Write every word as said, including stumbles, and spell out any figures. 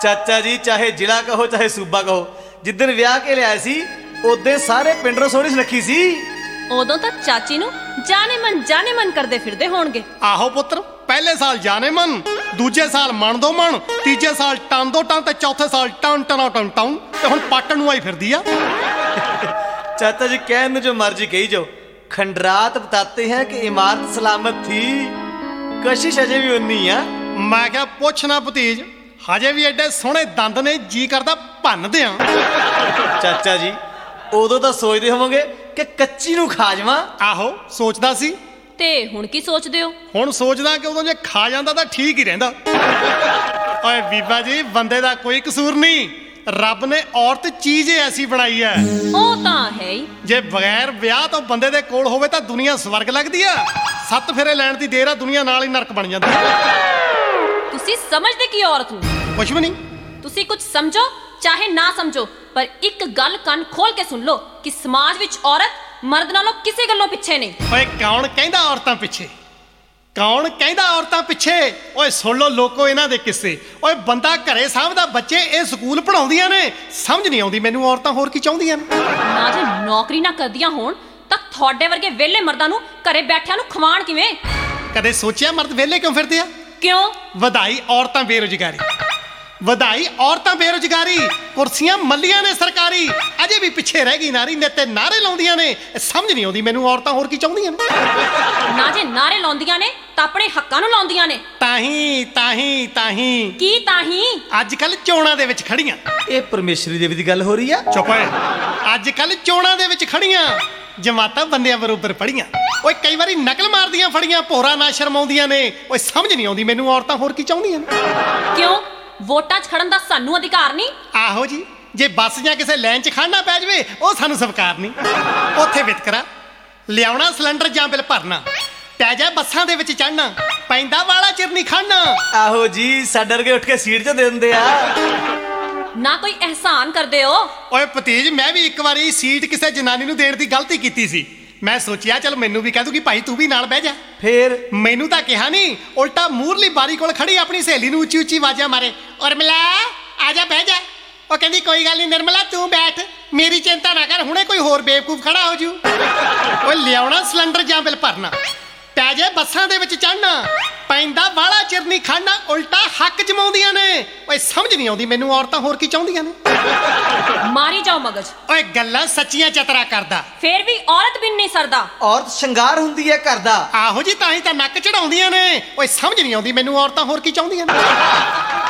ਚਾਚਾ ਜੀ ਚਾਹੇ ਜ਼ਿਲ੍ਹਾ ਕਹੋ ਚਾਹੇ ਸੂਬਾ ਕਹੋ, ਜਿੱਦਣ ਵਿਆਹ ਕੇ ਲਿਆਏ ਸੀ ਉਦੋਂ ਸਾਰੇ ਪਿੰਡੋਂ ਸੋਹਣੀ ਸੁਨੱਖੀ ਸੀ। ਉਦੋਂ ਤਾਂ ਚਾਚੀ ਨੂੰ ਜਾਣੇ ਮਨ ਜਾਣੇ ਮਨ ਕਰਦੇ ਫਿਰਦੇ ਹੋਣਗੇ। ਆਹੋ ਪੁੱਤਰ, ਪਹਿਲੇ ਸਾਲ ਜਾਣੇ ਮਨ, ਦੂਜੇ ਸਾਲ ਮਨ ਦੋ ਮਨ, ਤੀਜੇ ਸਾਲ ਟਨ ਦੋ ਟਨ ਤੇ ਚੌਥੇ ਸਾਲ ਟਨ ਟਨਾ ਟਨ ਟਨ ਤੇ ਹੁਣ ਪਾਟਣ ਨੂੰ ਆਈ ਫਿਰਦੀ ਆ। चाचा जी कहने जो मर्जी कही जाओ, खंडरात बताते हैं कि इमारत सलामत थी, कशिश अजे भी उन्नी है। मैं क्या पूछना भतीज, हजे भी एडे सोहने दंद ने, जी करदा भन्न दियां। चाचा जी उदों तो सोचते होवोगे कि कच्ची नूं खा जावां। आहो सोचदा सी, ते हुण की सोचदे हो? हुण सोचदा कि उदों जे खा जांदा तां ठीक ही रहिंदा। ओए बीबा जी, बंदे दा कोई कसूर नहीं, रब ने औरत चीज ऐसी बनाई है। ਉਹ ਤਾਂ ਹੈ ਹੀ, जे बगैर ब्याह तो बंदे दे कोल होवे तां दुनिया स्वर्ग लगदी आ, सत्त फेरे लैण दी देर आ दुनिया नाल ही नरक बन जांदी। ਤੁਸੀਂ ਸਮਝਦੇ ਕੀ ਔਰਤ ਨੂੰ? कुछ भी नहीं। ਤੁਸੀਂ ਕੁਝ ਸਮਝੋ ਚਾਹੇ ਨਾ ਸਮਝੋ, ਪਰ ਇੱਕ ਗੱਲ ਕੰਨ ਖੋਲ ਕੇ ਸੁਣ ਲਓ ਕਿ ਸਮਾਜ ਵਿੱਚ ਔਰਤ ਮਰਦ ਨਾਲੋਂ ਕਿਸੇ ਗੱਲੋਂ ਪਿੱਛੇ ਨਹੀਂ। ਓਏ ਕੌਣ ਕਹਿੰਦਾ ਔਰਤਾਂ ਪਿੱਛੇ? ਕੌਣ ਕਹਿੰਦਾ ਔਰਤਾਂ ਪਿੱਛੇ? ਓਏ ਸੁਣ ਲਓ ਲੋਕੋ ਇਹਨਾਂ ਦੇ ਕਿੱਸੇ। ਓਏ ਬੰਦਾ ਘਰੇ ਸਾਂਭਦਾ ਬੱਚੇ, ਇਹ ਸਕੂਲ ਪੜਾਉਂਦੀਆਂ ਨੇ, ਸਮਝ ਨਹੀਂ ਆਉਂਦੀ ਮੈਨੂੰ ਔਰਤਾਂ ਹੋਰ ਕੀ ਚਾਹੁੰਦੀਆਂ ਨੇ। ਨਾ ਜੇ ਨੌਕਰੀ ਨਾ ਕਰਦੀਆਂ ਹੋਣ ਤਾਂ ਤੁਹਾਡੇ ਵਰਗੇ ਵਿਹਲੇ ਮਰਦਾਂ ਨੂੰ ਘਰੇ ਬੈਠਿਆਂ ਨੂੰ ਖਵਾਣ ਕਿਵੇਂ? ਕਦੇ ਸੋਚਿਆ ਮਰਦ ਵਿਹਲੇ ਕਿਉਂ ਫਿਰਦੇ ਆ? ਕਿਉਂ? ਵਧਾਈ ਔਰਤਾਂ ਬੇਰੁਜ਼ਗਾਰੀ, ਵਧਾਈ ਔਰਤਾਂ ਬੇਰੁਜ਼ਗਾਰੀ, ਕੁਰਸੀਆਂ ਮੱਲੀਆਂ ਨੇ ਸਰਕਾਰੀ, ਅਜੇ ਵੀ ਪਿੱਛੇ ਰਹਿ ਗਈ ਨਾਰੀ ਨੇ ਤੇ ਨਾਰੇ ਲਾਉਂਦੀਆਂ ਨੇ। ਸਮਝ ਨਹੀਂ ਆਉਂਦੀ ਮੈਨੂੰ ਔਰਤਾਂ ਹੋਰ ਕੀ ਚਾਹੁੰਦੀਆਂ ਨੇ। ਨਾ ਜੇ ਨਾਰੇ ਲਾਉਂਦੀਆਂ ਨੇ ਤਾਂ ਆਪਣੇ ਹੱਕਾਂ ਨੂੰ ਲਾਉਂਦੀਆਂ ਨੇ। ਤਾਹੀਂ ਤਾਹੀਂ ਤਾਹੀਂ ਕੀ ਤਾਹੀਂ? ਅੱਜ ਕੱਲ ਚੋਣਾਂ ਦੇ ਵਿੱਚ ਖੜੀਆਂ। ਇਹ ਪਰਮੇਸ਼ਰੀ ਦੇਵੀ ਦੀ ਗੱਲ ਹੋ ਰਹੀ ਆ। ਚੁੱਪ ਓਏ, ਅੱਜ ਕੱਲ ਚੋਣਾਂ ਦੇ ਵਿੱਚ ਖੜੀਆਂ, ਜਮਾਤਾਂ ਬੰਦਿਆਂ ਬਰੋਬਰ ਪੜੀਆਂ। ਓਏ ਕਈ ਵਾਰੀ ਨਕਲ ਮਾਰਦੀਆਂ ਫੜੀਆਂ, ਭੋਰਾ ਨਾ ਸ਼ਰਮਾਉਂਦੀਆਂ ਨੇ। ਓਏ ਸਮਝ ਨਹੀਂ ਆਉਂਦੀ ਮੈਨੂੰ ਔਰਤਾਂ ਹੋਰ ਕੀ ਚਾਹੁੰਦੀਆਂ ਨੇ। ਕਿਉਂ? ਵੋਟਾਂ 'ਚ ਖੜਨ ਦਾ ਸਾਨੂੰ ਅਧਿਕਾਰ ਨਹੀਂ? ਆਹੋ ਜੀ, ਜੇ ਬੱਸ ਜਾਂ ਕਿਸੇ ਲਾਈਨ 'ਚ ਖੜਨਾ ਪੈ ਜਾਵੇ ਉਹ ਸਾਨੂੰ ਸਵੀਕਾਰ ਨਹੀਂ। ਉੱਥੇ ਵਿਤਕਰਾ, ਲਿਆਉਣਾ ਸਿਲੰਡਰ ਜਾਂ ਬਿੱਲ ਭਰਨਾ, ਪੈ ਜਾ ਬੱਸਾਂ ਦੇ ਵਿੱਚ ਚੜ੍ਹਨਾ, ਪੈਂਦਾ ਵਾਲਾ ਚਿਰ ਨਹੀਂ ਖੜਨਾ। ਆਹੋ ਜੀ, ਸਾਡੇ ਵਰਗੇ ਉੱਠ ਕੇ ਸੀਟ 'ਚ ਦੇ ਦਿੰਦੇ ਆ। ਨਾ ਕੋਈ ਅਹਿਸਾਨ ਕਰਦੇ ਹੋ? ਓਏ ਭਤੀਜ, ਮੈਂ ਵੀ ਇੱਕ ਵਾਰੀ ਸੀਟ ਕਿਸੇ ਜਨਾਨੀ ਨੂੰ ਦੇਣ ਦੀ ਗਲਤੀ ਕੀਤੀ ਸੀ। ਮੈਂ ਸੋਚਿਆ ਚਲ ਮੈਨੂੰ ਵੀ ਕਹਿ ਦੂਗੀ ਭਾਈ ਤੂੰ ਵੀ ਨਾਲ ਬਹਿ ਜਾ। ਫੇਰ ਮੈਨੂੰ ਤਾਂ ਕਿਹਾ ਨਹੀਂ, ਉਲਟਾ ਮੂਰਲੀ ਬਾਰੀ ਕੋਲ ਖੜੀ ਆਪਣੀ ਸਹੇਲੀ ਨੂੰ ਉੱਚੀ ਉੱਚੀ ਆਵਾਜ਼ਾਂ ਮਾਰੇ, ਉਰਮਿਲਾ ਆ ਜਾ ਬਹਿ ਜਾ। ਉਹ ਕਹਿੰਦੀ ਕੋਈ ਗੱਲ ਨਹੀਂ ਨਿਰਮਲਾ ਤੂੰ ਬੈਠ, ਮੇਰੀ ਚਿੰਤਾ ਨਾ ਕਰ, ਹੁਣੇ ਕੋਈ ਹੋਰ ਬੇਵਕੂਫ ਖੜਾ ਹੋ ਜੂ। ਓਏ ਲਿਆਉਣਾ ਸਿਲੰਡਰ ਜਾਂ ਬਿੱਲ ਭਰਨਾ, ਪੈ ਜੇ ਬੱਸਾਂ ਦੇ ਵਿੱਚ ਚੜ੍ਹਨਾ, ਪੈਂਦਾ ਵਾਲਾ ਚਿਰ ਨਹੀਂ ਖੜਨਾ, ਉਲਟਾ ਹੱਕ ਜਮਾਉਂਦੀਆਂ ਨੇ। ਓਏ ਸਮਝ ਨਹੀਂ ਆਉਂਦੀ ਮੈਨੂੰ ਔਰਤਾਂ ਹੋਰ ਕੀ ਚਾਹੁੰਦੀਆਂ ਨੇ। ਮਾਰੀ ਜਾਓ ਮਗਜ। ਓਏ ਗੱਲਾਂ ਸੱਚੀਆਂ ਚਤਰਾ ਕਰਦਾ, ਫੇਰ ਵੀ ਔਰਤ ਬਿਨ ਨਹੀਂ ਸਰਦਾ। ਔਰਤ ਸ਼ਿੰਗਾਰ ਹੁੰਦੀ ਹੈ ਘਰ ਦਾ। ਆਹੋ ਜੀ, ਤਾਂ ਹੀ ਤਾਂ ਨੱਕ ਚੜਾਉਂਦੀਆਂ ਨੇ। ਓਏ ਸਮਝ ਨਹੀਂ ਆਉਂਦੀ ਮੈਨੂੰ ਔਰਤਾਂ ਹੋਰ ਕੀ ਚਾਹੁੰਦੀਆਂ ਨੇ।